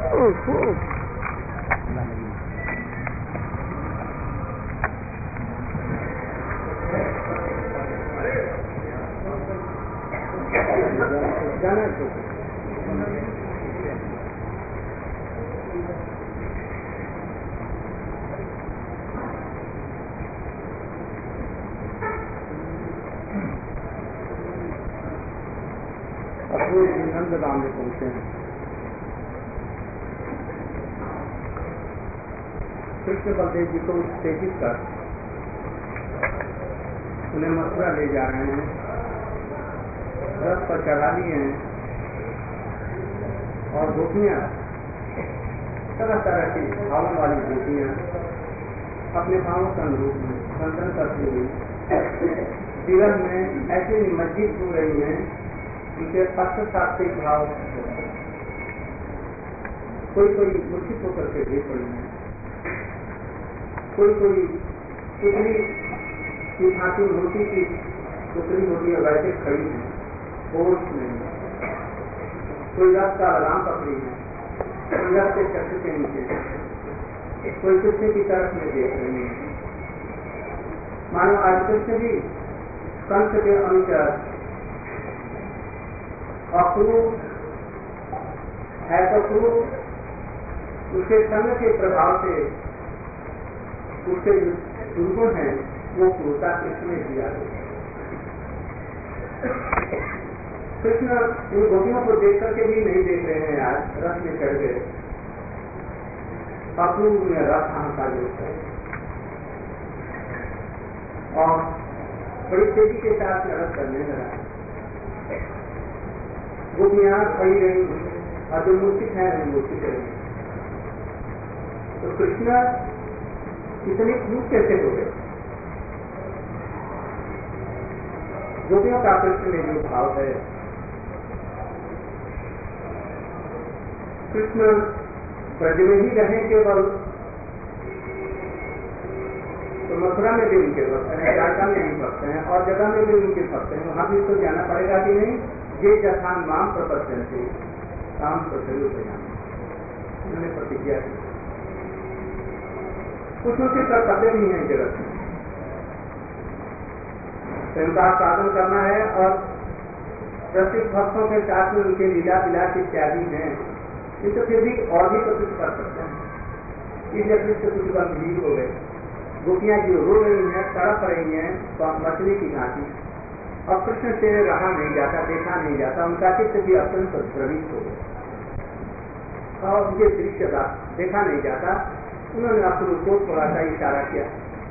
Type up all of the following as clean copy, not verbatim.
नंदगांव में पहुंचे हैं। कृष्ण बलदेव जी को उत्तेजित कर उन्हें मथुरा ले जा रहे हैं, रथ पर चढ़ा लिए हैं और गोपियां, तरह तरह की भावों वाली गोपियां अपने भावों के अनुरूप में खंडन करती हुई जीवन में ऐसे निमज्जित हो रही हैं उनके पक्षपातिक भाव कोई कोई मूर्छित होकर के गिर पड़ी है, कोई कोई टुकड़ी की भांति मूर्ति की टुकड़ी होती है वैसे खड़ी है, होश नहीं, कोई रथ का लगाम पकड़ी है, कोई रथ के चक्र के नीचे, कोई कृष्ण की तरफ में देख रही है। मानो आज कृष्ण भी कंस के अनुसार अक्रूर है तो क्रूर, उसके संग के प्रभाव से उसके जो दुर्गुण है वो क्रूरता कृष्ण में दिया गया। कृष्ण इन गोपियों को देख करके भी नहीं देख रहे हैं, आज रथ में चढ़ गए, अक्रूर में रथ अहंकार जोड़ता है और बड़ी तेजी के साथ रथ करने लगा। गोपियां खड़ी रही और जो मूर्तिक है वो मूर्तिक रही। तो कृष्ण इतने क्रूर कैसे हो गए? गोपियों का कृष्ण में जो भाव है, कृष्ण ब्रज में ही रहे केवल तो मथुरा में भी उनके भक्त हैं, द्वारका में भी भक्त हैं और जगह में भी उनके भक्त हैं, वहां भी तो जाना पड़ेगा कि नहीं? ये जथा माम प्रपत्न से काम प्रचलित हो जाना, उन्होंने प्रतिज्ञा की। कुछ उनके कर्तव्य भी हैं जगत में, उनका साधन करना है और प्रत्येक भक्तों के साथ में उनके लीला विलास इत्यादि हैं, किंतु फिर भी और भी तो कुछ कर सकते हैं। इस जगत से कुछ गंभीर हो गए, गोपियां जो रो रही हैं, तड़प रही हैं मछली की भांति, और कृष्ण से रहा नहीं जाता, देखा नहीं जाता, उनका चित्त भी अत्यंत द्रवित हो गया और उनके दृश्य का देखा नहीं जाता। उन्होंने अक्रूर को थोड़ा सा इशारा किया,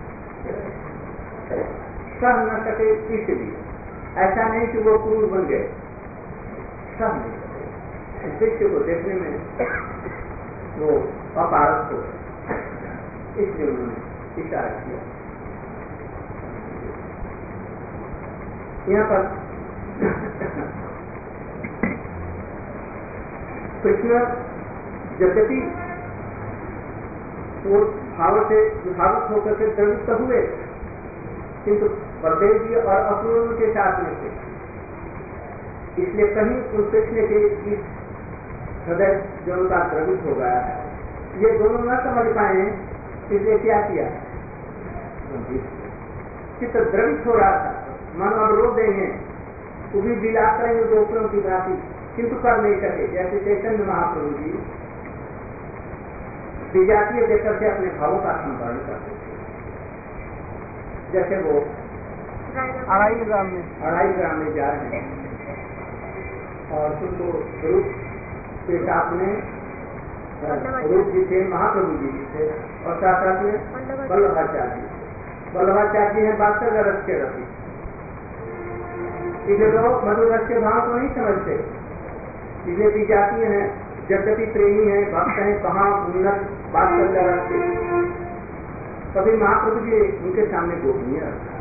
सह न सके इसलिए, ऐसा नहीं कि वो क्रूर बन गए, सह नहीं सके, इस दृश्य को देखने में वो अपारग हो गए, इसलिए उन्होंने इशारा किया। यहाँ पर कृष्ण यद्यपि वो भाव से विभावित होकर के द्रवित हुए, किंतु बलदेव जी और अक्रूर के साथ में थे, इसलिए कहीं उस कृष्ण के इस हृदय जो उनका द्रवित हो गया है, ये दोनों न समझ पाए, इसलिए क्या किया? चित्त द्रवित हो रहा था, मन अब रो देंगे, वो भी विलाप करेंगे गोपियों की भांति, किंतु कर नहीं सके। जैसे चैतन्य महाप्रभु जी विजातीय देकर के अपने भावों का संवरण करते थे, जैसे वो अढ़ाई ग्राम में जा रहे हैं और उनको रूप के साथ में रूप जी थे, महाप्रभु जी थे और साथ साथ में वल्लभाचार्य हैं बादशाह रथ के रथी। इसलिए लोग मधुर रस के भाव को नहीं समझते, इसलिए विजातीय हैं, यद्यपि प्रेमी हैं, भक्त हैं, कहाँ उन्नत बात करता रखते। कभी महाप्रभु जी उनके सामने गोपनीय रखा,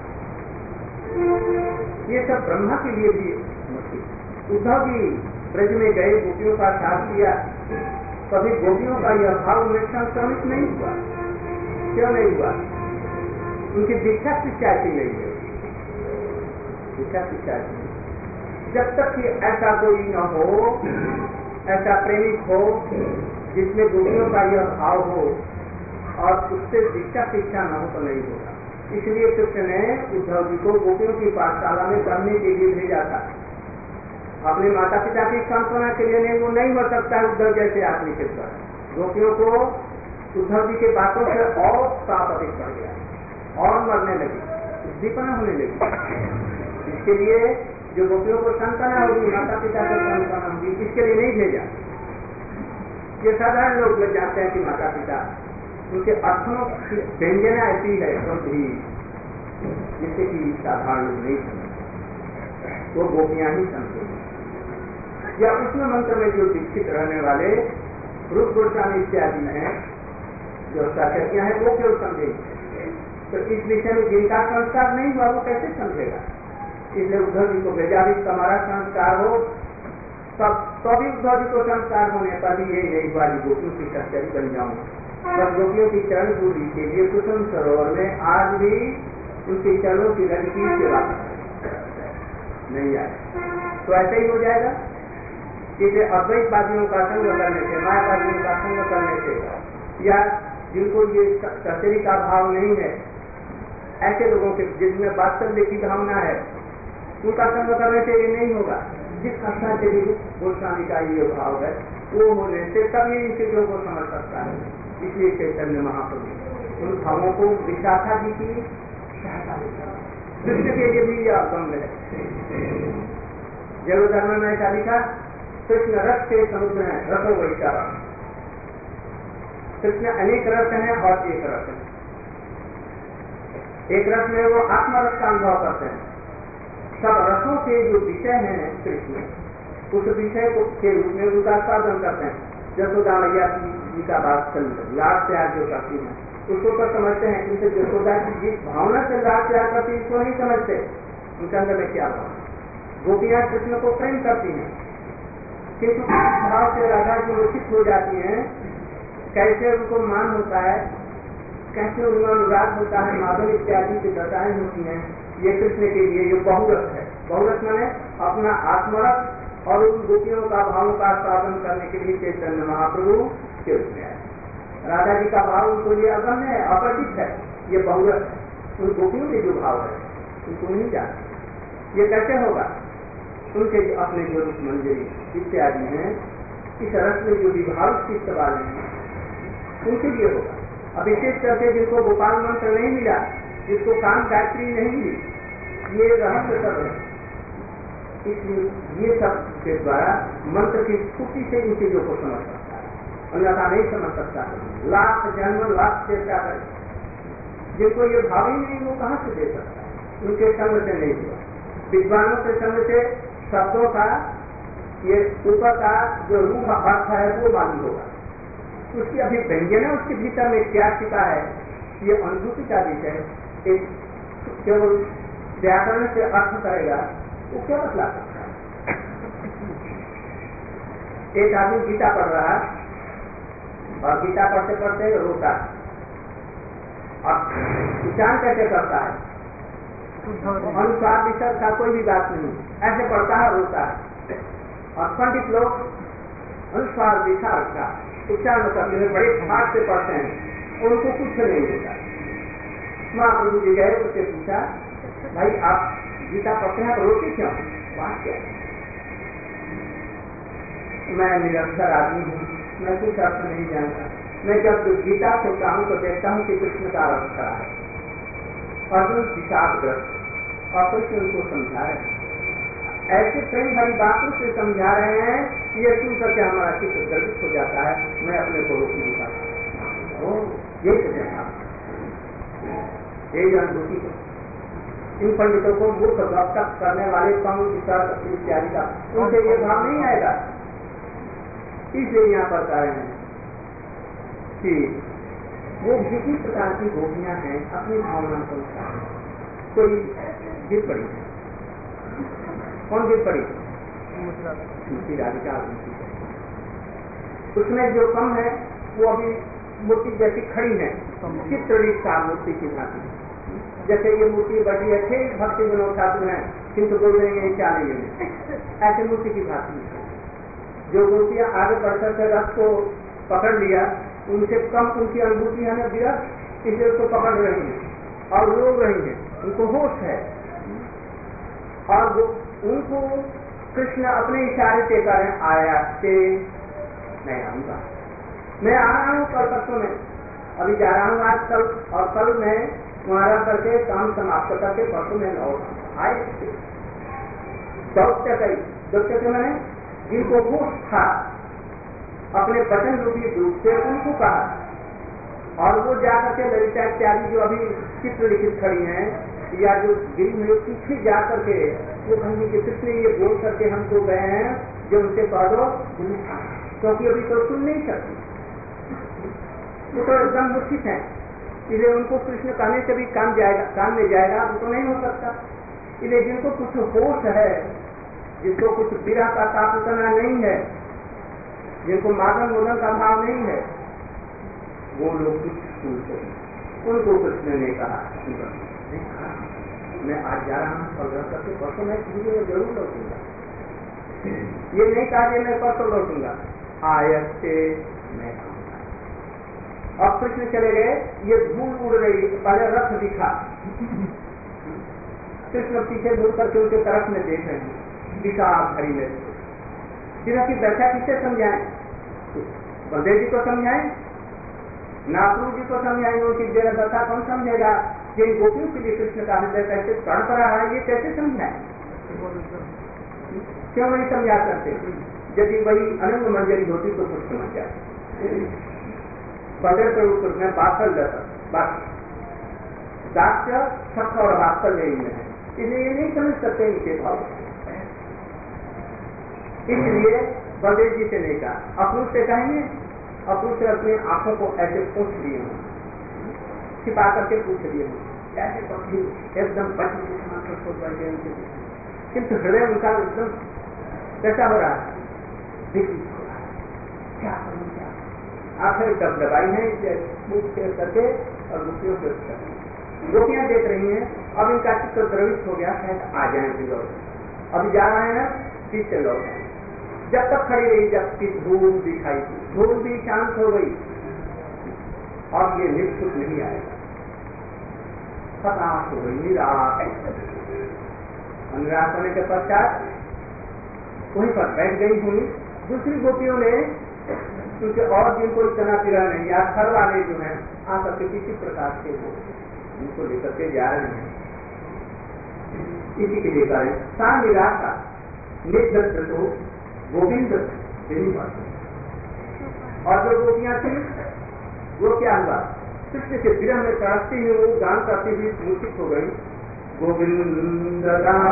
ये सब ब्रह्मा के लिए भी मुश्किल। उद्धव जी ब्रज में गए, गोपियों का साथ किया, कभी गोपियों का यह भाव उन्हें संक्रमित नहीं हुआ। क्यों नहीं हुआ? उनकी दीक्षा शिक्षा की नहीं है, दीक्षा शिक्षा की। जब तक कि ऐसा कोई न हो, ऐसा प्रेमिक हो जिसमें गोपियों का यह भाव हो और उससे शिक्षा न हो तो नहीं होगा। इसलिए कृष्ण ने उद्धव जी को गोपियों की पाठशाला में पढ़ने के लिए भेजा था। अपने माता पिता की सांत्वना के लिए नहीं, वो नहीं हो सकता है उद्धव जैसे आदमी के द्वारा। गोपियों को उद्धव जी के बातों से और ताप अधिक बढ़ गया और मरने लगी, उद्दीपना होने लगी। इसके लिए जो गोपियों को सांत्वना होगी, माता पिता को सांत्वना होगी, इसके लिए नहीं भेजा। ये साधारण लोग जानते हैं कि माता पिता उनके अर्थों की व्यंजना ऐसी है गंभीर, जिससे कि साधारण लोग नहीं समझते, वो गोपियां ही समझे। या उसमें मंत्र में जो दीक्षित रहने वाले रूप गोस्वामी इत्यादि हैं, जो साक्षरियां हैं, वो क्यों समझेंगे? तो इस विषय में जिनका संस्कार नहीं हुआ वो कैसे समझेगा? इसलिए उद्धव जी को भेजा भी तुम्हारा संस्कार हो, तो भी उद्धव जी को संस्कार होने पर भी ये यही वाली गोपियों की सच्चाई बन जाऊं। बस गोपियों की चरण पूरी के लिए कुसुम सरोवर में आज भी उनके चरणों की रंग की सेवा नहीं आए तो ऐसे ही हो जाएगा। इसे अद्वैतवादियों का संग करने से, मायावादियों का संग करने से, या जिनको ये कचेरी का भाव नहीं है, ऐसे लोगों के जिसमें वास्तव्य की भावना है, उनका संग करने से ये नहीं होगा। जिस संस्था से भी गोस्वामी का ये भाव है, वो होने से तभी इन चीजों को समझ सकता है। इसलिए चैतन्य महाप्रभु उन भावों को विशाखा जी की कृष्ण के लिए भी यह अगम्य है। जलोधर्म में ऐसा लिखा, कृष्ण रस के समुद्र है, रसो वैचारा। कृष्ण अनेक रस हैं और एक रस है। एक रस में वो आत्मरस का अनुभव करते हैं। सब रसों के जो विषय हैं कृष्ण, उस विषय को के रूप में उनका साधन करते हैं। यशोदा मैया जी का बात चल रही, लाड प्यार जो करती है उसको तो समझते हैं, किंतु यशोदा की जिस भावना से लाड प्यार करती है उसको नहीं समझते, उनके अंदर में क्या भाव। गोपियां कृष्ण को प्रेम करती हैं, किंतु भाव से राधा जी रोचित हो जाती हैं। कैसे उनको मान होता है, कैसे उनका अनुराग होता है, माधव इत्यादि की दशाएं होती हैं, ये कृष्ण के लिए ये बहुरस है। बहुरस माने अपना आत्मरस और उन गोपियों का भावों का साधन करने के लिए चैतन्य महाप्रभु के रूप में है। राधा जी का भाव उनको लिए अगम्य है, अपरिचित है, ये बहुरस है। उन गोपियों के जो भाव है उनको नहीं जानते। ये कैसे होगा? उनके जो अपने जो रूप मंजरी इत्यादि हैं, इस रस में जो विभाव चित्त वाले हैं, उनके लिए होगा। अब विशेष करके जिनको गोपाल मंत्र नहीं मिला, जिसको काम गायत्री नहीं मिली, ये रहस्य सब है। इसलिए ये सब के द्वारा मंत्र की स्फूर्ति से इन चीजों को समझ सकता है, अन्यथा नहीं समझ सकता। लाख जन्म लाख चेष्टा करे, जिनको ये भाव ही नहीं, वो कहां से दे सकता है? उनके संग से नहीं हुआ। विद्वानों के संग से शब्दों का ये ऊपर का जो रूप अर्थ है वो मालूम होगा। उसकी अभी व्यंजन है, उसके भीतर में क्या छिपा है, ये अनुभूति का विषय। एक केवल व्याकरण से अर्थ करेगा वो क्या बतला सकता है? एक आदमी गीता पढ़ रहा है और गीता पढ़ते पढ़ते रोता है, और उच्चारण कैसे करता है? अनुसार विसर्ग का कोई भी बात नहीं, ऐसे पढ़ता है, रोता है। और पंडित लोग अनुसार विसर्ग का उच्चारण करते हैं, बड़े ठाट से पढ़ते हैं, उनको कुछ नहीं होता। महाप्रभु जी गए, उससे पूछा, भाई आप गीता पढ़ते हैं तो रोते क्यों? बात क्या है? मैं निरक्षर आदमी हूँ, मैं कुछ अर्थ नहीं जानता। मैं जब गीता खोलता हूँ तो देखता हूँ कि कृष्ण का अर्थ खड़ा है, अर्जुन विषादग्रस्त, और कृष्ण उनको समझा रहे हैं। ऐसे प्रेम भरी बातों से समझा रहे हैं, ये सुन करके हमारा चित्त गर्वित हो जाता है। मैं अपने को रोक नहीं पाता। यही यही अनुभूति है। इन पंडितों को मूर्ख वक्तव्य करने वाले कम विचार इत्यादि का उनसे ये भाव नहीं आएगा। इसलिए यहाँ पर कह रहे हैं कि वो किसी प्रकार की गोपियां हैं, अपनी भावना को कोई गिर पड़ी, कौन गिर पड़ी? मूर्ति राधिका। उसमें जो कम है वो अभी मूर्ति जैसी खड़ी है, चित्रलित का मूर्ति की भांति। जैसे ये मूर्ति बड़ी है, ठीक भक्ति विनोद ठाकुर है, किंतु बोल देंगे क्या नहीं है, ऐसे मूर्ति की भांति। जो मूर्तियां आगे बढ़ करके रथ को पकड़ लिया, उनसे कम उनकी अनुभूति है ना विरह, इसलिए उसको पकड़ रही है और रो रही है, उनको होश है। और उनको कृष्ण अपने इशारे से करें आया से मैं आऊंगा, मैं आ रहा हूँ कल परसों में, अभी जा रहा हूँ आज कल, और कल मैं तुम्हारा करके काम समाप्त करके परसों में लौट आए। दौत्य कई दौत्य के मैंने जिनको होश था अपने वचन रूपी रूप से उनको कहा, और वो जाकर के ललिता इत्यादि जो अभी चित्र लिखित खड़ी हैं या जो गिरी में पीछे जाकर के वो कहेंगे कि कृष्ण ये बोल करके हमको गए हैं जो उनसे कह दो, क्योंकि अभी तो सुन नहीं सकती, वो तो एकदम मूर्छित है, इसलिए उनको कृष्ण कहने से भी काम में जाएगा वो तो नहीं हो सकता। इसलिए जिनको कुछ होश है, जिसको कुछ विरह का ताप उतना नहीं है, जिनको मादन मोदन का भाव नहीं है, वो लोग कुछ सुनते हैं। उनको कृष्ण ने कहा मैं आज जा रहा हूँ कल करके परसों मैं जरूर लौटूंगा, ये नहीं कहा कि मैं परसों लौटूंगा, आयत से मैं आऊंगा। अब कृष्ण चले गए, ये धूल उड़ रही, पहले रथ दिखा, कृष्ण पीछे मुड़ करके उनके तरफ में देख रहे हैं विशाल भरी में। विरह की व्याख्या किससे समझाएं? बलदेव जी को समझाएं, नागपुर जी को समझाएं, उनकी विरह दशा कौन समझेगा? जिन गोपियों के लिए कृष्ण का हृदय कैसे तड़प रहा है, ये कैसे समझाएं? क्यों नहीं समझा सकते? यदि वही अनंग मंजरी होती तो कुछ समझ जाए। बलदेव के रूप में बात्सल दास्य सत्य और वात्सल्य में है, इसलिए ये नहीं समझ सकते इनके भाव। इसलिए बलदेव जी से नहीं कहा, अपूर्व से कहेंगे, अपूर्व से अपनी आंखों को ऐसे पूछ लिए हूँ, छिपा करके पूछ लिए हूँ, ऐसे पक्षी एकदम बच्चे के समान सोच बैठे उनके, किंतु हृदय उनका एकदम कैसा हो रहा है, विकृत हो रहा है, क्या करूँ क्या? आखिर दबदबाई है मुख से करके और गोपियों से गोपियां देख रही हैं, अब इनका चित्र द्रवित हो गया, शायद आ जाए लौट, अभी जा रहे हैं फिर से लौट आए। जब तक खड़ी रही जब की धूल दिखाई दी, धूल भी शांत हो गई, और ये निश्चित नहीं आएगा, हताश हो गई, निराश। निराश होने के पश्चात वहीं पर बैठ गई हुई। दूसरी गोपियों ने क्योंकि और जिनको इतना पीड़ा नहीं, या घर वाले जो हैं आकर के किसी प्रकार से वो उनको लेकर के जा रहे हैं, इसी के लिए करें सा निराशा निधृत तो गोविंद और जो गोपियां थी वो क्या हुआ, कृष्ण के विरह में तड़पती हुई वो गान करती हुई मूर्छित हो गई। गोविंद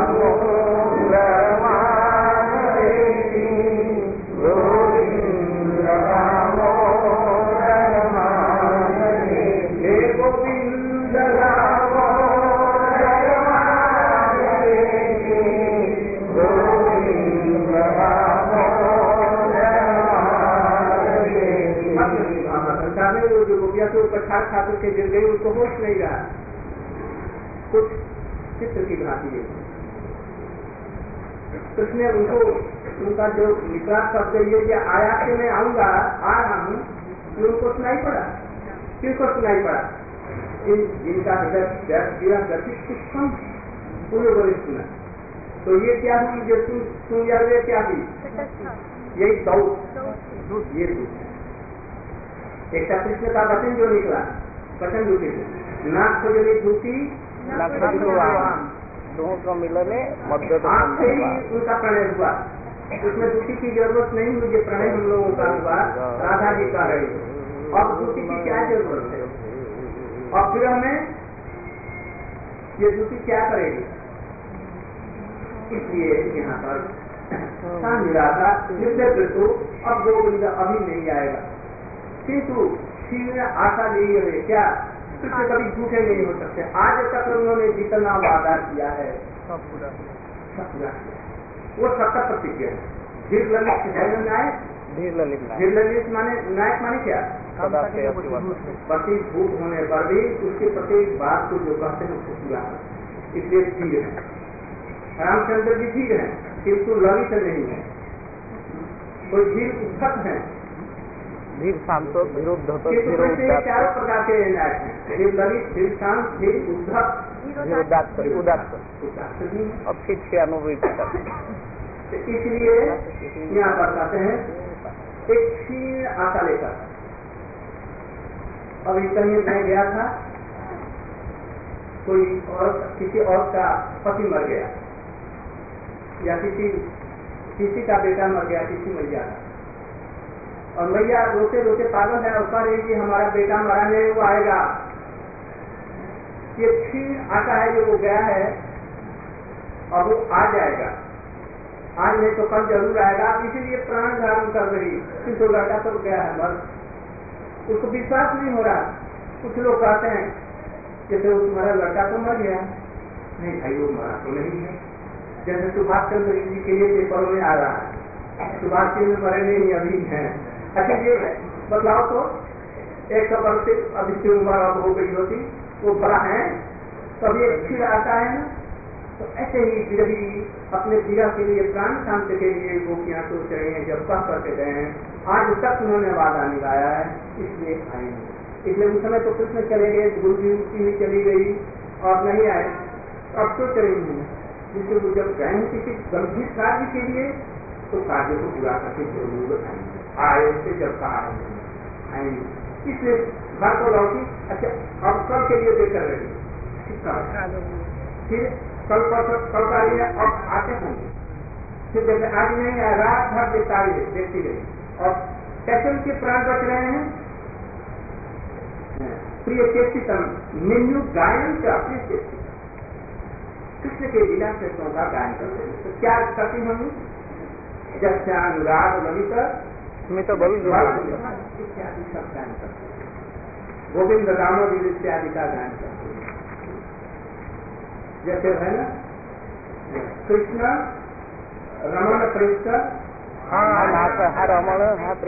तो पछाड़ खाकर के गिर गई, उनको होश नहीं रहा, कुछ चित्र की भांति है। कृष्ण उनको उनका जो निकला शब्द ये कि आया से मैं आऊंगा, आ रहा हूँ, उनको सुनाई पड़ा। किनको सुनाई पड़ा? जिनका हृदय गति कुछ कम पूरे बड़े सुना। तो ये क्या हुई जो सुन जा रहे, क्या हुई? यही दौड़, ये एक कृष्ण का वचन जो निकला, वचन दूसरी नाक को जो धूती दोनों का मिलने मध्य आंख से ही उनका प्रणय हुआ, उसमें दूसरी की जरूरत नहीं हुई। ये प्रणय हम लोगों का हुआ, राधा जी का रही, अब दूसरी की क्या जरूरत है? और फिर हमें ये दूसरी क्या करेगी? इसलिए यहाँ पर निराशा निर्दय, अब गोविंद अभी नहीं आएगा, किंतु फिर आशा ली है क्या? कृष्ण कभी झूठे नहीं हो सकते। आज तक उन्होंने जितना वादा किया है सब पूरा किया, वो सत्य प्रतिज्ञा है। धीर ललित माने नायक माने क्या? पति भूत होने पर भी उसके प्रत्येक बात को जो कहते हैं उसको पूरा है, इसलिए धीर है। रामचंद्र जी धीर है किंतु ललित नहीं है, कोई धीर उद्धत है, धीर शांत धीरोद्धत ये चारों प्रकार के नायक हैं, धीर ललित, धीर शांत, धीर उदात्त और फिर अनुभवित करते। इसलिए यहाँ पर कहते हैं एक क्षीण आशा लेकर। अभी कहीं मैं गया था, कोई और किसी और का पति मर गया या किसी का बेटा मर गया, किसी मैया का, और मैया रोते रोते पागल है और कह रही कि हमारा बेटा मरा नहीं, वो आएगा। ये क्षीण आशा है जो वो गया है और वो आ जाएगा, आज नहीं तो कल जरूर आएगा, इसीलिए प्राण धारण कर रही। किंतु लड़का तो गया है मर, उसको विश्वास नहीं हो रहा। कुछ लोग कहते हैं जैसे वो तुम्हारा लड़का तो मर गया, नहीं भाई वो मरा तो नहीं है। जैसे सुभाष चंद्र जी के लिए पेपरों में आ रहा है, सुभाष चंद्र मरे नहीं अभी है। अच्छा ये बतलाओ तो 100 वर्ष से अभी से उम्र अब हो गई होती, वो बड़ा है तो अभी एक फिर आता है ना। तो ऐसे ही विरही अपने पीड़ा के लिए, प्राण शांति के लिए गोपियां सोच रहे हैं, जब कह करके गए हैं आज तक उन्होंने वादा निभाया है, इसलिए आएंगे। इसलिए उस समय तो कृष्ण चले गए, गुरु जी भी चली गई और नहीं आए, अब सोच रही हूँ जिससे वो जब गए हैं किसी गंभीर कार्य के लिए तो कार्य को पूरा करके जरूर आएंगे। आए से जब कहा आएंगे, इसलिए घर को लौटी। अच्छा अब कल के लिए देकर रही, फिर कल का लिए अब आते होंगे, फिर जैसे आज नहीं आया, रात भर देखती रही और कैसे उनके प्राण बच रहे हैं। प्रिय चेष्टितम मेन्यू गायन का, प्रिय चेष्टितम कृष्ण के लीला कृष्णों का गायन करते हैं। तो क्या करती हम जब से अनुराग ललित स्मित बल इत्यादि सब गायन करते हैं, गोविंद दामोदर इत्यादि का गायन करते हैं। जैसे है ना कृष्ण रमण कृष्ण रमण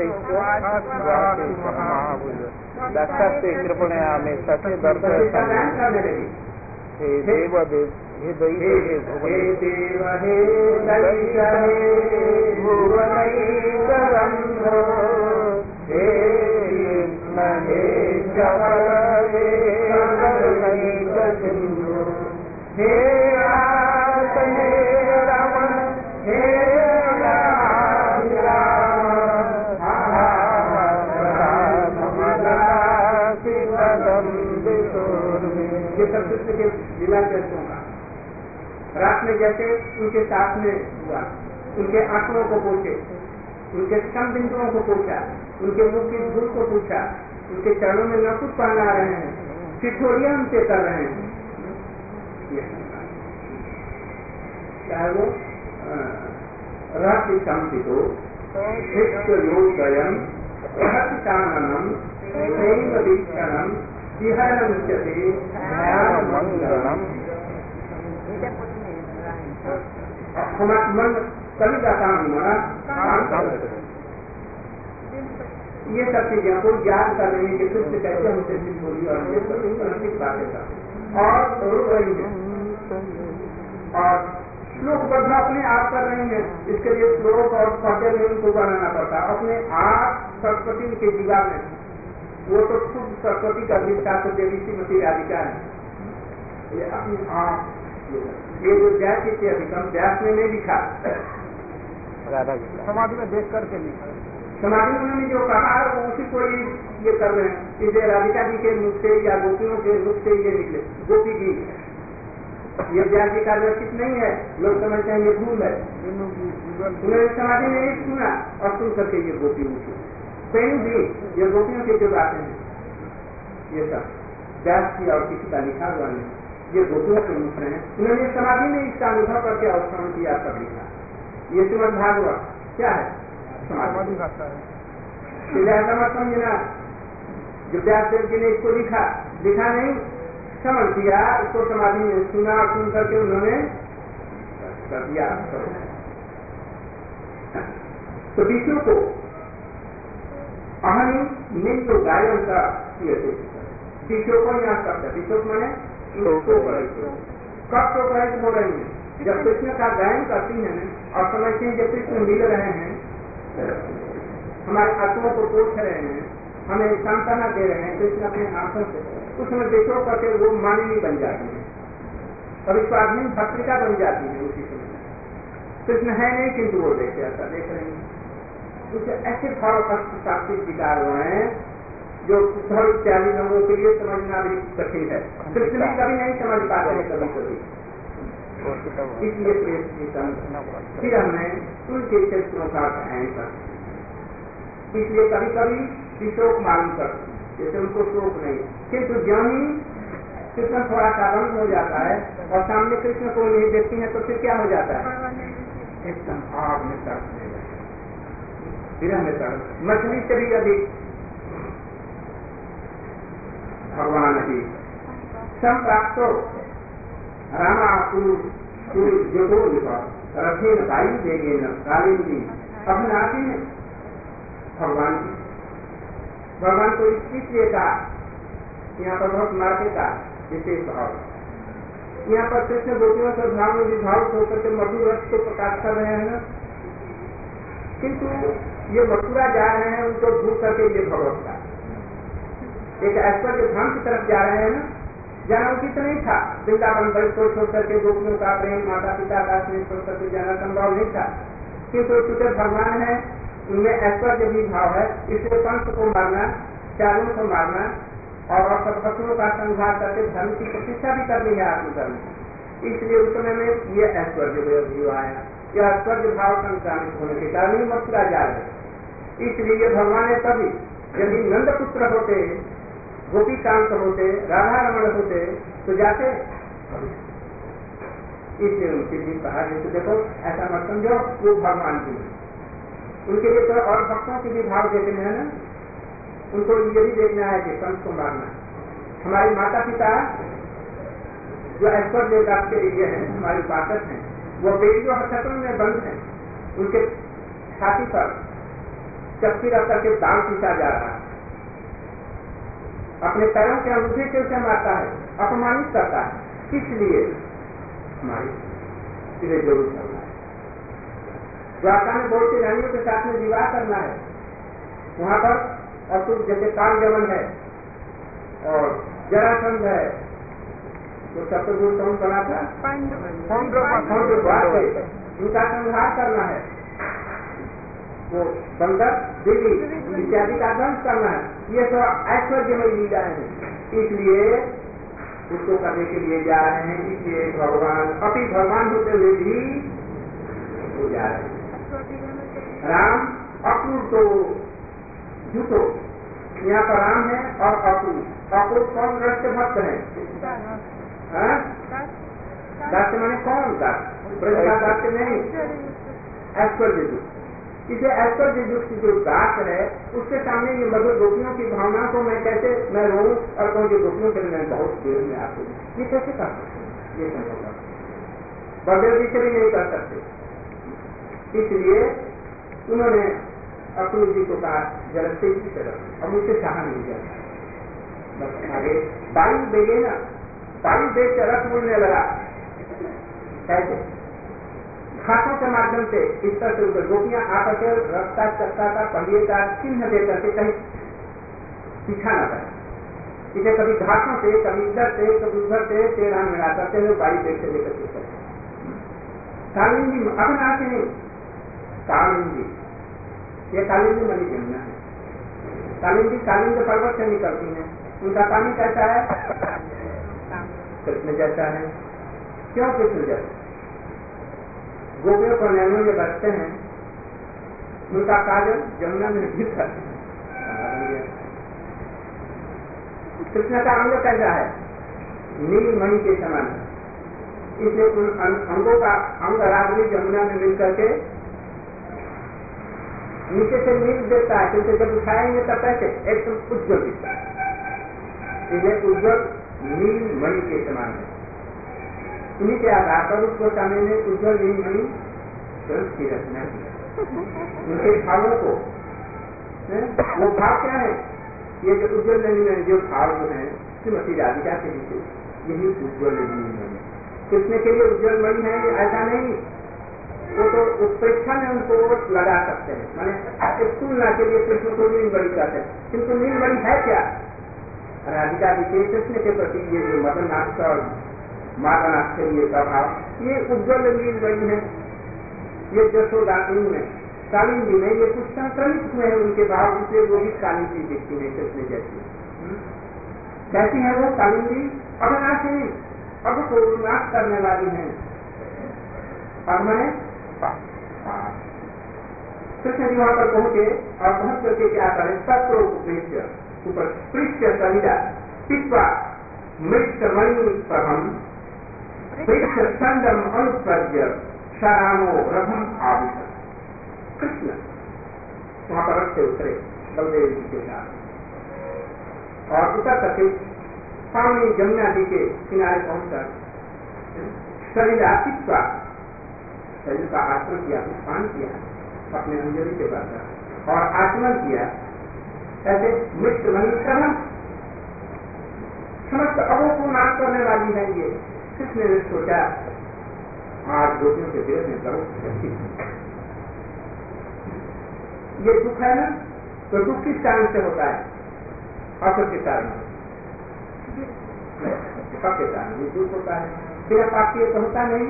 महाभुज कृपणया में सत्य दर्शन हे देव हे दैव हे देव हे दैव हे भुवनैकबन्धो हे कृष्ण हे जगद हे करुणैकसिन्धु हे रात हे रमण हे ये सब कृष्ण के लीला चरित्रों का। रात में जैसे उनके साथ में हुआ, उनके आंखों को पूछे, उनके स्तन बिंदुओं को पूछा, उनके मुख की धूल को पूछा, उनके चरणों में नकुट पहना रहे हैं, ठिठोरियां उनसे कर रहे हैं। चाहे वो रहस्य संपितो योगयम रहस्य काननम प्रेम दीक्षणम मन कभी का काम हमारा ये सब चीजें को याद कर रही है कि कृष्ण कैसे हमसे सिद्ध होगी और ये सब बातें कर और रो रही है और श्लोक बदला अपने आप कर रहे हैं। इसके लिए श्लोक और पढ़ते में उनको बनाना पड़ता, अपने आप सरस्वती के जीवा में वो तो खुद सरस्वती का विस्तार तो देवी श्रीमती राधिका है। ये अपनी आप ये जो व्यास के अधिकम व्यास में नहीं लिखा, समाधि में देख करके लिखा, समाधि में उन्होंने जो कहा है वो उसी को ये कर रहे हैं। इसे राधिका जी के मुख से या गोपियों के मुख से ये निकले गोपी जी, ये व्यास जी का रचित नहीं है, लोग समझते हैं ये भूल है। उन्होंने समाधि में एक सुना और सुन करके ये गोपी उठी प्रेम भी, ये गोपियों के जो बातें हैं ये सब व्यास की और किसी का लिखा हुआ नहीं, ये गोपियों के मुख हैं। उन्होंने समाधि में इसका अनुभव करके अवश्रवण किया तब लिखा। ये श्रीमद् भागवत क्या है? समाधि भाषा है। समझना, जो व्यास देव जी ने इसको लिखा नहीं, श्रवण किया, उसको समाधि में सुना, सुन करके उन्होंने कर दिया। तो विष्णु को अहनी नित्य गायन का विषयों को यहाँ करता है। विषयों मैंने कब तो प्रयत्न हो रही है जब कृष्ण का गायन करती है और समझते हैं जब कृष्ण मिल रहे हैं हमारे आत्मा को पोष रहे हैं, हमें सांत्वना दे रहे हैं, कृष्ण अपने आंखों से उस समय देखो करके वो मानिनी बन जाती है और स्वाधीन भक्तिका बन जाती है। उसी समय कृष्ण है नहीं किंतु वो देखे ऐसा देख रहे हैं। उसे ऐसे भाव शाब्दिक विकार हुए हैं जो धर्म इत्यादि लोगों के लिए समझना भी कठिन है। कृष्ण भी कभी नहीं समझ पाते हैं कभी कभी। इसलिए फिर हमने उनके चरित्रों का अध्ययन कर, इसलिए कभी कभी विशोक मालूम करते हैं, जैसे उनको शोक नहीं, किंतु ज्यों ही कृष्ण थोड़ा सा बंद हो जाता है और सामने कृष्ण को नहीं देखती है तो फिर क्या हो जाता है, एकदम भाव में तड़पने लगता है, विरह में तड़प। मछली से भी अधिक भगवान ही संप्राप्तो रामा जो रथेन वायु देगेन कालिंदी अपनाती है भगवान को इसलिए कहा, यहाँ पर बहुत मार्के का विशेष भाव, यहाँ पर कृष्ण गोपियों से भाव में विभावित होकर के मधुर रस को प्रकाश कर रहे हैं ना, किंतु ये मथुरा जा रहे हैं उनको भूल करके ये भगवत का एक ऐश्वर्य धाम की तरफ जा रहे हैं ना, जाना उचित नहीं था। वृंदावन बड़ी को छोड़ करके गोपियों का प्रेम, माता पिता का स्नेह छोड़ करके जाना संभव नहीं था, किंतु चूंकि भगवान है उनमें ऐश्वर्य भी भाव है, इसलिए पंथ को मारना, चारों को मारना और सब पशुओं का संहार करके धर्म की प्रतिष्ठा भी करनी है आत्मधर्म, इसलिए उस समय में ये ऐश्वर्य भी आया। यह ऐश्वर्य भाव संक्रामित होने के कारण ही मथुरा जा रहे। इसलिए भगवान है तभी, यदि नंद पुत्र होते, गोपी कांत होते, राधा रमण होते तो जाते। इसलिए उनके लिए कहा जैसे देखो ऐसा मत समझो वो भगवान की, उनके लिए तो और भक्तों के भी भाव देते हैं ना, उनको ये भी देखना है कि कंस को मारना। हमारी माता पिता जो ऐश्वर्य लाभ के लिए हैं, हमारी उपासक हैं, वो बेटियों हथकड़ों में बंद हैं, उनके छाती पर चक्की रख करके दाल पीसा जा रहा है, अपने पैरों के अंगूठे से उसे मारता है, अपमानित करता है, इसलिए हमारी इसे जरूर करना है। द्वारका में बहुत सी रानियों के साथ में विवाह करना है, वहां पर असुर जैसे काल जवन है और जरासंध है, जो शत्रुघ्न कौन बना था, उनका संहार करना है, वो बंदर दिल्ली इत्यादि का ध्वंस करना है। ये तो ऐश्वर्यमय लीला है, इसलिए उसको करने के लिए जा रहे हैं। इसलिए भगवान अपनी भगवान होते हुए भी हो जा रहे हैं। राम अक्रूर तो झूठो, यहाँ पर राम है और अक्रूर। अक्रूर कौन रक्त भक्त है, दास्य माने कौन का ब्रज का दास्य नहीं, ऐश्वर्य दुख। इसे ऐश्वर्य दुख की जो दास है उसके सामने ये मधुर गोपियों की भावना को मैं कैसे मैं रोऊं और कहूँ गोपियों के लिए मैं बहुत देर में आपको ये कैसे कर सकते, ये संभव बलदेव जी से भी नहीं कर सकते। इसलिए उन्होंने अक्रूर जी को कहा जलते की तरफ, अब मुझसे चाह नहीं जाता। बस आगे वायु देगे ना, वायु देख के रथ बोलने लगा, कैसे घाटों के माध्यम से इस तरह से उधर गोपियां आकर के रस्ता चक्का का पहिए का चिन्ह दे करके कहीं पीछा न करें। इसे कभी घाटों से, कभी इधर से, कभी उधर से तेरा मिला करते हुए बाई देख से लेकर के चलते। कालिंदी अपना से नहीं, कालिंदी, ये कालिंदी मनी जमुना है। कालिंदी कालिंद पर्वत से निकलती है, उनका पानी कैसा है, कृष्ण जैसा है। क्यों कृष्ण जैसा? गोपियों को नैनों में बचते हैं, उनका काजल जमुना में गिरता है। कृष्ण का अंग कैसा है, नील मणि के समान, इसलिए उन अंगों का अंग रागनी जमुना में मिल करके नीचे से नील देता है, क्योंकि जब उठाएंगे तब कैसे एकदम उज्ज्वल दिखता है। इसलिए उज्ज्वल नील मणि के समान है। उन्हीं के आधार पर उसको समय में उज्ज्वल नील मणि ग्रंथ की रचना की। उनके भावों को, वो भाव क्या है, ये जो उज्ज्वल नील मणि जो भाव जो है श्रीमती राधिका के नीचे, यही उज्ज्वल नील मणि। कृष्ण के लिए उज्ज्वल मणि है ऐसा नहीं, वो तो उत्प्रेक्षा में उनको लगा सकते हैं, माने तुलना के लिए कृष्ण को नील बड़ी कहते हैं, किंतु नील बड़ी है क्या? राधिका जी के कृष्ण के प्रति ये जो मदनाक्ष और मादनाक्ष ये प्रभाव, ये उज्ज्वल नील बड़ी है। ये जशोदानी में कालिंदी में ये कुछ संक्रमित हुए हैं उनके भाव, इसलिए वो भी कालिंदी दिखती है कृष्ण जैसी। कैसी है वो कालिंदी? अविनाशी, अब को नाश करने वाली है। अब मैंने कृष्ण जी वहां पर पहुंचे और पहुंच करके क्या करें? तत्व ऊपर पृष्ठ शरीरा पिप्पा मृत मणि प्रभम पृष्ठ संगम अनुप्रज्य शारामो रथम आविष्ट। कृष्ण वहां पर रखते उतरे बलदेव जी के साथ और उतर करके पावनी जमुना जी के किनारे पहुंचकर शरीरा पिप्पा शरीर का आचरण किया, पान किया अपने अंजलि के बाद और आचमन किया। ऐसे मृत मनुष्य समस्त अवों को नाश करने वाली है ये। कृष्ण ने सोचा आज गोपियों के देह में करो, ये दुख है ना, तो दुख किस कारण से होता है? पाप के कारण, पाप के कारण ये दुख होता है। बिना पाप के तो होता नहीं।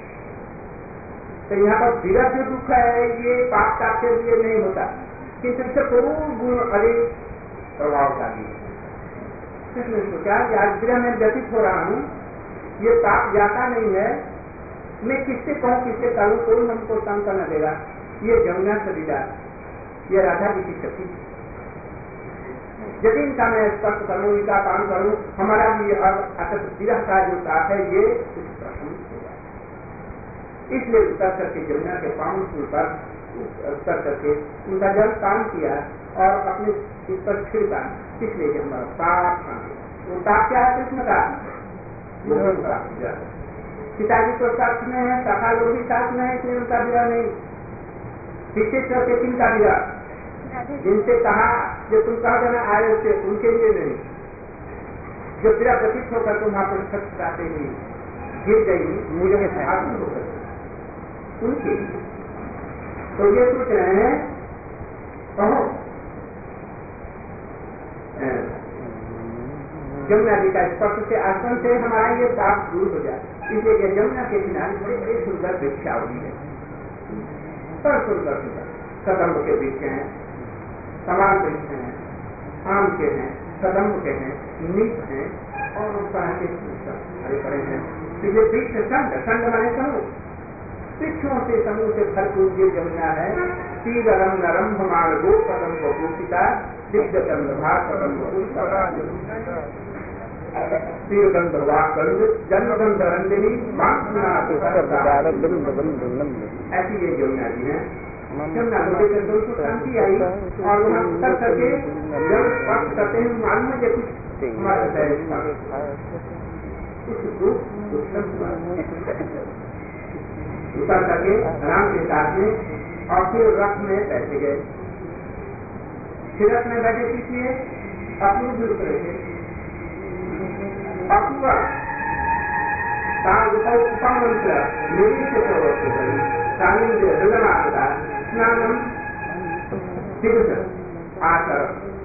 तो यहाँ पर विरह जो दुख है ये पाप का के लिए नहीं होता, किंतु इससे करोड़ गुण अधिक प्रभावशाली है। कृष्ण ने सोचा कि आज विरह में व्यतीत हो रहा हूँ, ये पाप जाता नहीं है, मैं किससे कहूँ किससे करूँ, कोई हमको तंग करना देगा। ये जमुना सरिता, ये राधा जी की शक्ति, यदि इनका मैं स्पर्श करूँ, इनका काम करूँ, हमारा भी विरह का जो ताप है ये कुछ प्रसन्न होगा। इसलिए उतर करके जमुना के पावन पर उतर करके उनका जल पान किया और अपने इस पर छिड़का, इसलिए कि हमारा पाप वो पाप क्या है? कृष्ण का पिताजी तो साथ में है, सखा लोग भी साथ में है, इसलिए उनका विरह नहीं। पीछे चल के किनका विरह? जिनसे कहा जो तुम कहा जाना आए थे उनके लिए नहीं, जो विरह व्यतीत होकर तुम वहां पर छटपटाते हुई गिर गई मुझे आत्म होकर उनके लिए। तो ये सोच रहे हैं कहो जमुना जी का स्पर्श से आसन से हमारा ये पाप दूर हो जाए, इसलिए यमुना के किनारे बड़े बड़े सुंदर वृक्षावली है, बड़ा सुंदर सुंदर कदम्ब के वृक्ष हैं, तमाम वृक्ष हैं, आम के हैं, कदम्ब के हैं, नीम हैं और उस तरह के हरे पड़े हैं। तो ये वृक्ष संग संग माने समूह, वृक्षों से समूह से भरपूर ये जमुना है। सीधरम नरम हमार गो कदम भूषिता दिग्गंध भागंध जन्मगंध रंजनी ऐसी ये जमुना जी है। जमुना को शांति आई और वहाँ उतर करके जब स्पर्श करते हैं मालूम है कुछ हमारा उतर करके राम के साथ में और फिर रथ में बैठ गए। फिर रथ में बैठे किसलिए? अपनी भी उतरे थे। अपूर्वा उपमंत्र निरीक्ष स्नानम दिवस आचर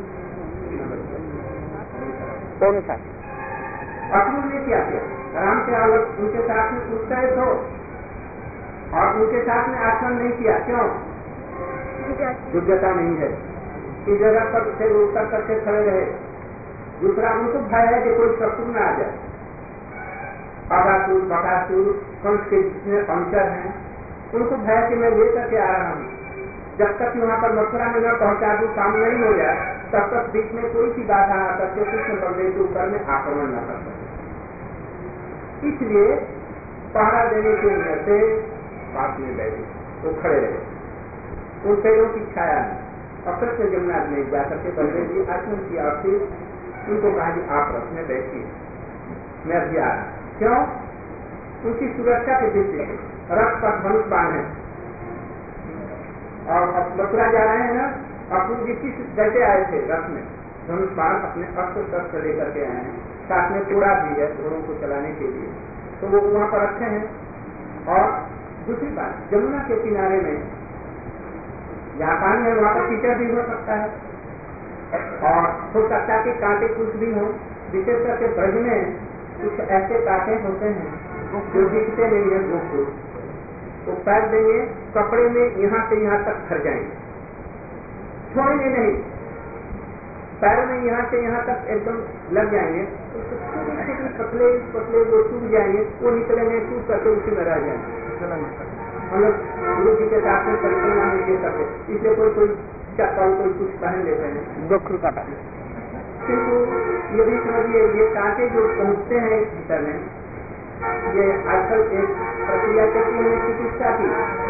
कौन सा अपूर्व ने क्या किया? राम के अलग उनके साथ में उत्साहित हो और उनके साथ में आचरण नहीं किया। क्यों? योग्यता नहीं है। इस जगह पर से उतर करके खड़े रहे। दूसरा उनको भय है कि कोई शत्रु न आ जाए। बाबासुर बकासुर कंस के जितने अंतर हैं उनको भय कि मैं ले करके आ रहा हूँ, जब तक वहाँ पर मथुरा में न पहुँचा दूँ काम नहीं हो जाए तब तक बीच में कोई सी बात आ करके कृष्ण बलदेव के ऊपर में आक्रमण न कर सके। इसलिए पहरा देने के लिए से बात में बैठे तो खड़े रहे, उन पेड़ों की छाया में और कृष्ण जमुना में जाकर के बलदेव जी आचमन किया और फिर उनको कहा कि आप रथ में बैठिए, मैं अभी आ रहा। क्यों? उनकी सुरक्षा के दृष्टि से रथ पर धनुष बाण है और अब मथुरा जा रहे हैं ना, अब जी किस बैठे आए थे रथ में, धनुष बाण अपने अस्त्र शस्त्र लेकर के आए हैं, साथ में घोड़ा भी है घोड़ों को चलाने के लिए, तो वो वहां पर रखे हैं और दूसरी बात, जमुना के किनारे में जहाँ पानी है वहाँ पर कीचड़ भी हो सकता है और हो सकता है कि कांटे कुछ भी हो। विशेष करके ब्रज में कुछ ऐसे कांटे होते हैं जो दिखते नहीं है, गोकुल वो पैर देंगे कपड़े में, यहाँ से यहाँ तक भर जाएंगे, छोड़ेंगे नहीं, पैर में यहाँ से यहाँ तक एकदम लग जाएंगे। पतले पतले वो टूट जाएंगे, वो निकलेंगे, टूट करके उसी में रह जाएंगे। हम लोग गुरु जी के साथ में परिक्रमा में ये करते, इसलिए कोई चप्पल कोई कुछ पहन लेते हैं, गोखरू काटा। किंतु ये भी समझिए ये कांटे जो पहुँचते हैं इस भीतर में, ये आजकल एक प्रक्रिया चलती है चिकित्सा की,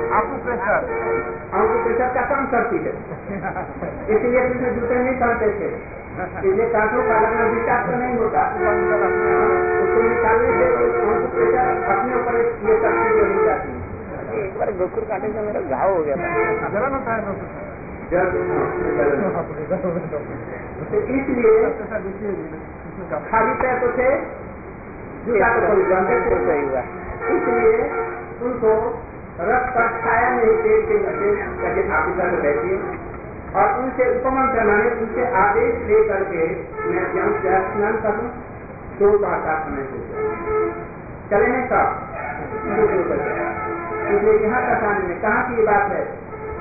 आंखों का काम करती है, इसलिए इसमें जूते नहीं पहनते थे, इसलिए कांटों का लगना विचार तो नहीं होता, उसको निकालने से आंखों प्रेशर अपने ऊपर ये सब चीजें हो जाती है। एक बार गोखरू काटे से मेरा घाव हो गया था, जलन होता है तो इसलिए खाली पैर तो थे, जूता तो कोई जानते थे, सही हुआ, इसलिए उनको रथ पर छाया नहीं पेड़ के नीचे ऑफिसर में बैठिए और उनसे उपमन करवाने, उनसे आदेश लेकर के मैं जाऊँ क्या स्नान करूँ, 2 बार का समय हो गया, चले नहीं कब, इसलिए यहाँ का पानी में कहाँ की ये बात है,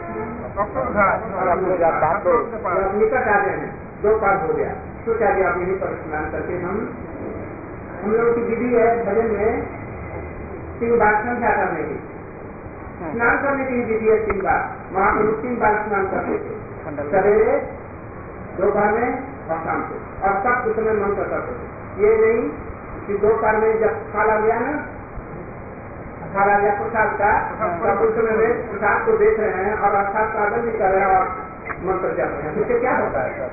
निकट आ गए हैं, 2 पार हो गया, तो क्या आप यहीं पर स्नान करके हम लोगों की विधि है भजन में 3 बार संध्या करने की, स्नान करने की विधि है 3 बार, वहाँ पर 3 बार स्नान करते थे, सवेरे, दोपहर में और शाम को, और सब उस समय मंत्र करते थे। ये नहीं कि दोपहर में जब खाला गया ना, खाला गया प्रसाद का, तब उस समय में प्रसाद को देख रहे हैं और अर्थात साधन भी कर रहे हैं और मंत्र जप रहे हैं, इससे क्या होता है?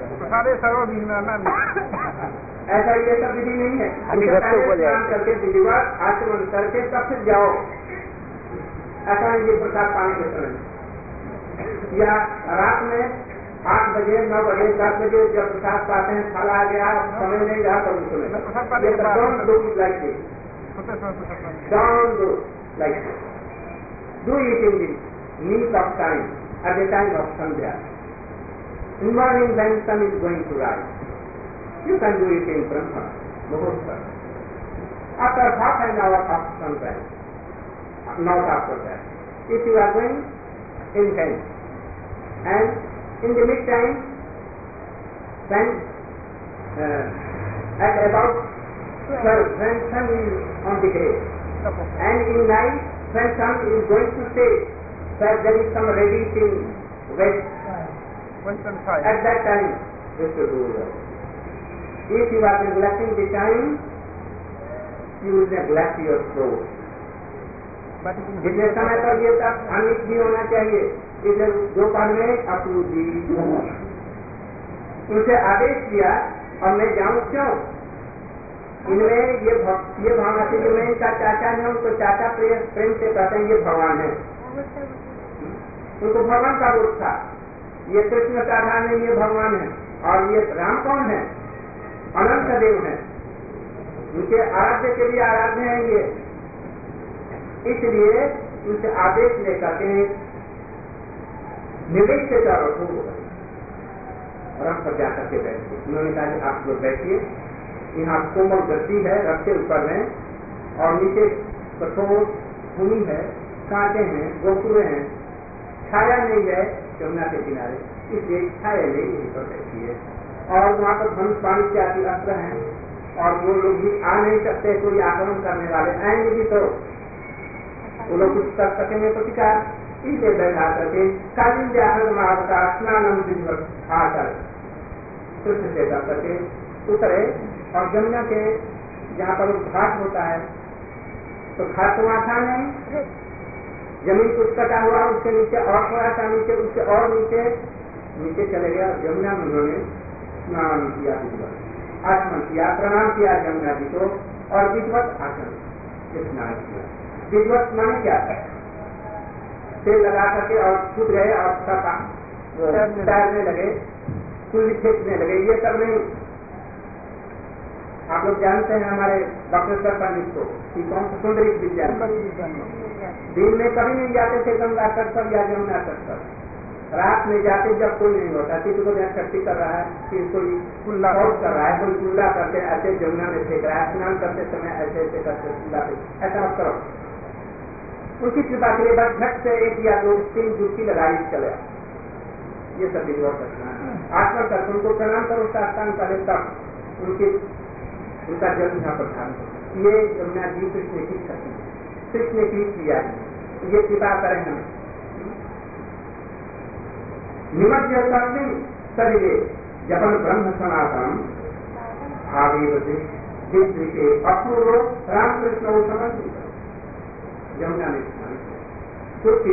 ऐसा ये सब विधि नहीं है, स्नान करके विधिवत आचमन करके तब फिर जाओ, ऐसा ये प्रसाद पाने के समय या रात में 8 बजे 9 बजे 10 बजे जब प्रसाद पाते हैं, खाला आ गया, समय नहीं रहा तो उस समय don't do it like this, don't do like this, do it in the need of time, at the time of Sandhya, in morning when sun is going to rise, you can do it in Brahma Muhurta, after half an hour of sunrise, not after that. If you are going in time, and in the mid-time, when at about 12, when sun is on the day, and in night, when sun is going to set, that there is some reddish in west, at that time, you should do that. If you are neglecting the time, you will neglect your soul. जितने समय पर ये सब अनित भी होना चाहिए, इसलिए दोपहर में अपू जी उनसे आदेश किया और मैं जाऊं क्यों, इनमें ये भावना थी कि मैं इनका चाचा है, उनको चाचा प्रेम से कहते हैं ये भगवान है, उनको भगवान का रूप था, ये कृष्ण का राधा नहीं, ये भगवान है, और ये राम कौन है, अनंत देव है, उनके आराध्य के लिए आराध्य है ये, इसलिए उनसे आदेश लेकर के निवेश से रखो रथ पर जाकर के बैठिए। उन्होंने कहा कि आप लोग बैठिए, यहाँ कोमल गद्दी है, रथ के ऊपर में, और नीचे कठोर भूमि है, कांटे हैं, गोपुरे हैं, छाया नहीं है यमुना के किनारे, इसलिए छाया नहीं यहीं पर बैठिए, और वहाँ पर धनुष बाण इत्यादि अस्त्र हैं, और वो लोग भी आ नहीं सकते, कोई आक्रमण करने वाले आएंगे भी तो वो लोग कुछ कर सकेंगे तो टिका, इसलिए बैठा करके कालीन व्याहरण मार्ग का स्नानम विधिवत आकर कृष्ण से कर करके उतरे, और जमुना के जहाँ पर घाट होता है तो घाट तो वहाँ था नहीं, जमीन कुछ कटा हुआ, उसके नीचे और थोड़ा सा नीचे, उसके और नीचे चले गया, जमुना में उन्होंने स्नान किया, विधिवत आचमन किया, प्रणाम किया जमुना जी को, और विधिवत आचमन स्नान किया। विधिवत माने क्या है, तेल लगा करके और छूट गए और तैरने लगे, कुल्ली फेंकने लगे, ये सब नहीं, आप लोग जानते हैं हमारे डॉक्टर पंडित को कि कौन सा सुंदरी विद्यालय दिन में कभी नहीं जाते थे गंगा तट पर या यमुना तट पर, रात में जाते जब कोई नहीं होता, किसी को यहाँ छट्टी कर रहा है, कि कोई कुल्ला कर रहा है, कोई कुल्ला करके ऐसे यमुना में फेंक रहा है, स्नान करते समय ऐसे ऐसे करते कुल्ला पे, ऐसा मत करो। उनकी कृपा के लिए बस झट से 1 या 2 3 डुबकी लगाई चले। ये सब विधि और करना है। आजकल कर उनको प्रणाम करो, स्थान करे, तब उनका जन्म यहाँ पर धारण करो। ये यमुना जी कृष्ण की शक्ति, कृष्ण की क्रिया, ये कृपा करें हमें। निमज्य शरीरे जपन ब्रह्म सनातन भावे के अपूर्व रामकृष्ण समझ यमुना में डुबकी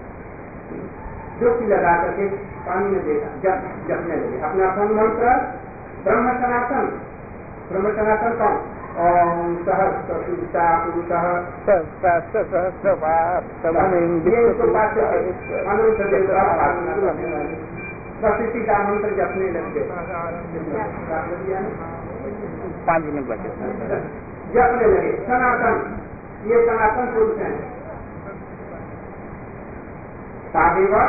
लगा करके पानी में देखा, जपने लगे अपना मंत्र ब्रह्म सनातन। ब्रह्म सनातन कौन? ओम सहस्रपुरुषा पुरुषः बस इसी का मंत्र जपने लगे। 5 मिनट बचे जपने लगे। सनातन, ये सनातन पुरुष है। तादेव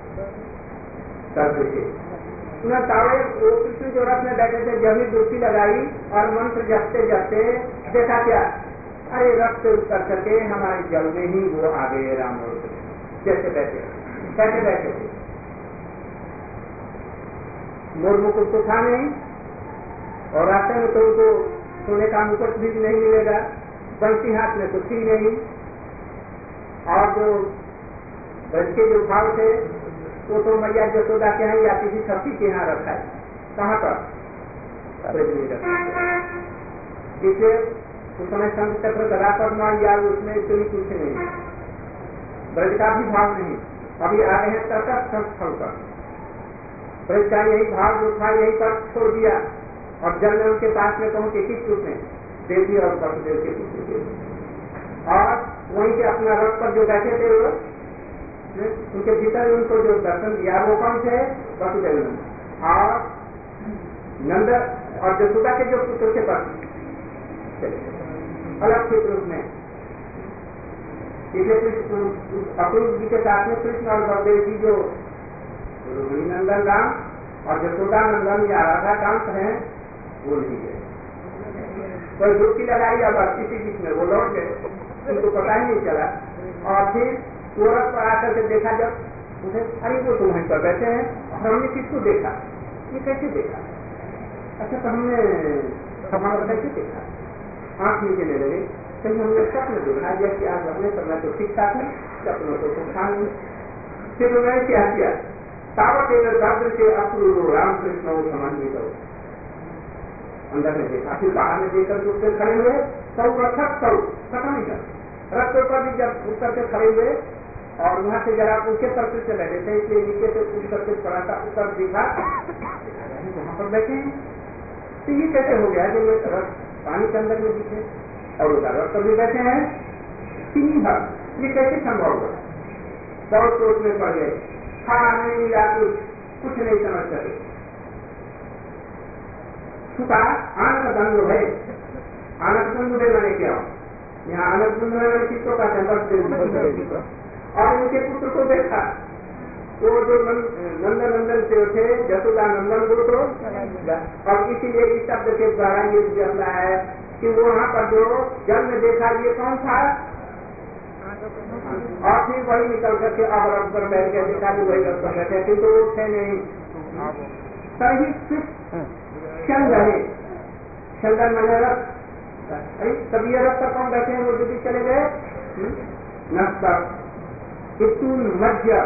सर्वसे तावे वो कृष्ण जो रथ में बैठे थे, जब ही डुबकी लगाई और मंत्र जपते जपते देखा क्या, अरे रथ से उतर करके हमारे जल में ही वो आ गए राम और जैसे बैठे कैसे बैठे थे। मोर मुकुट तो था नहीं, और रास्ते में तो उनको सोने का मुकुट भी नहीं मिलेगा, बंसी हाथ में तो थी नहीं, और जो ब्रज के जो भाव थे वो तो मैया यशोदा के यहाँ या किसी सखी के यहाँ रखा है। कहाँ पर? इसलिए उस समय संत चक्र गदा पर मान या उसमें कोई कुछ नहीं, ब्रज का भी भाव नहीं। अभी आ रहे हैं तर्क स्थल पर, ब्रज का यही भाव जो था यही पर छोड़ दिया, और जल में उनके पास में कहूँ कि किस रूप में देवी और वसुदेव के पुत्र के, और वहीं से अपना रथ पर जो बैठे थे वो उनके भीतर उनको जो दर्शन दिया वो कौन थे? वसुदेव नंद और नंद और यशोदा के जो पुत्र के पास अलग थे रूप में। इसलिए अपूर्व जी के साथ में कृष्ण और बलदेव जी जो रोहिणी नंदन राम और यशोदा नंदन या राधा कांत है वो नहीं गए। कोई डुबकी लगाई अब किसी बीच में वो लौट गए, उनको पता ही नहीं चला। और फिर सूरत पर आकर के देखा, जब उसे अरे वो तो वहीं पर बैठे हैं, और हमने किसको देखा, ये कैसे देखा? अच्छा तो हमने हमारा कैसे देखा? आंख नीचे ले लगे, कहीं हमने स्वप्न देखा, जैसे आज अपने समय तो ठीक ठाक है, स्वप्नों को था नहीं। फिर उन्होंने क्या किया, तावत शब्द के अपूर्व रामकृष्ण समन्वित हो अंदर में देखा, फिर बाहर में देखकर जो उससे खड़े हुए सब रक्षक सब खत्म नहीं कर रथ पर भी जब उतर के खड़े हुए, और वहां से जरा ऊंचे पर से बैठे थे, इसलिए नीचे से पूछ करके थोड़ा सा ऊपर दिखा, वहां पर बैठे हैं। तो ये कैसे हो गया कि ये रथ पानी के अंदर में दिखे और उधर रथ पर भी बैठे हैं? ये कैसे संभव हुआ? बहुत सोच में पड़ गए, खाना नहीं मिला, कुछ नहीं समझ सके। छुपा आनंद बंधु है, आनंद बंधु है मैंने क्या यहाँ आनंद बंधु है किसको का संपर्क, और उनके पुत्र को देखा, वो जो नंद नंदन से थे यशोदा नंदन को तो, और इसीलिए इस शब्द के द्वारा ये कहना है कि वो वहाँ पर जो जल में देखा ये कौन था, और फिर वही निकल करके अब रथ पर बैठ के देखा कि वही रथ पर बैठे, किंतु वो थे नहीं। सही चल रहे चंदन मैंने रथ, अरे तब ये रथ पर कौन बैठे हैं? वो जो चले गए नस्तर मध्य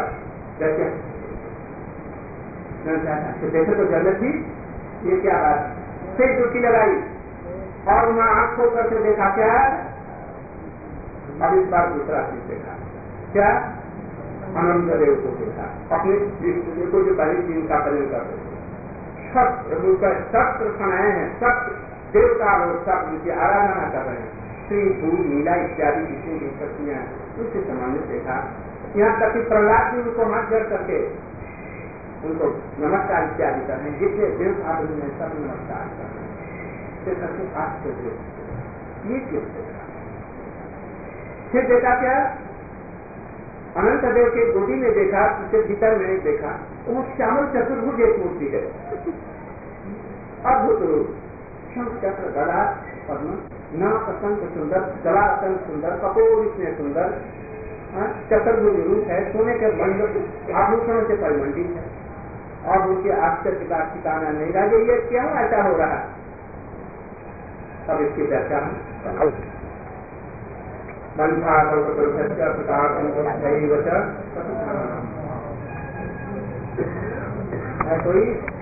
देखे तो जन्नत थी, ये क्या बात। फिर डुबकी लगाई और वहां आंख खोल करके देखा क्या, अब इस बार दूसरा चीज देखा क्या, अनंत देव को देखा, अपने दृष्टि को जो पहले दिन का प्रयोग करते शस्त्र बनाए हैं, शस्त्र देवता लोग सब उनकी आराधना कर रहे हैं, श्री फूल नीला इत्यादि जितनी भी शक्तियां उससे संबंधित देखा। यहाँ तक कि प्रहलाद जी उनको हाथ जोड़ करके उनको नमस्कार इत्यादि कर रहे हैं, जितने देव भाव में सब नमस्कार कर रहे हैं। स्टेशन से आश्चर्य, ये क्यों देखा? फिर देखा क्या, अनंत देव के गोदी में देखा, उसके भीतर में देखा, वो श्यामल चतुर्भुज एक मूर्ति है, अद्भुत रूप, शंख चक्र गदा पद्म, नाक अत्यंत सुंदर, गला अत्यंत सुंदर, कपोल इतने सुंदर, चतुर्भुज रूप है, सोने के आभूषणों से परिमंडित है, और उनके आश्चर्य का ठिकाना नहीं रहा। ये क्यों ऐसा हो रहा है? अब इसकी व्याख्या कोई